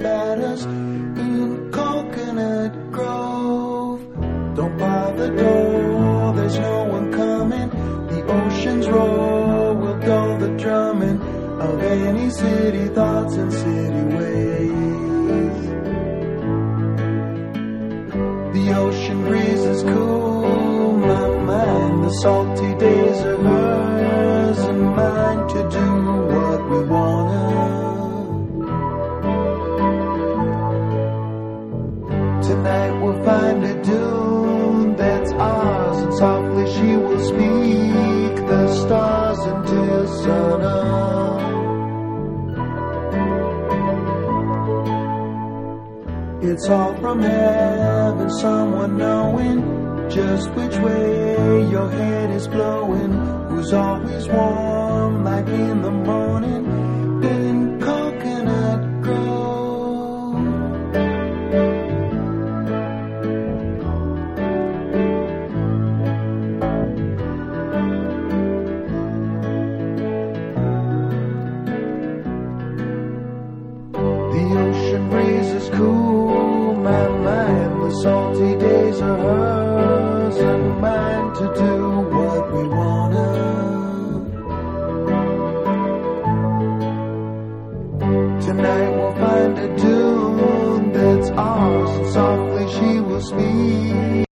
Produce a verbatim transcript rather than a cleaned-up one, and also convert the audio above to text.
at us in Coconut Grove. Don't bar the door, there's no one coming. The ocean's roar will dull the drumming of any city thoughts and city ways. The ocean breeze is cool, my mind. The salty days are hers and mine to do what we wanna. Tonight we'll find a dune that's ours, and softly she will speak the stars into sun up. It's all from heaven, someone knowing just which way your head is blowing, who's always warm like in the morning in Coconut Grove. The ocean breeze is cool, my mind. The salty days are hers and mine to do what we wanna. Tonight we'll find a dune that's ours, and softly she will speak.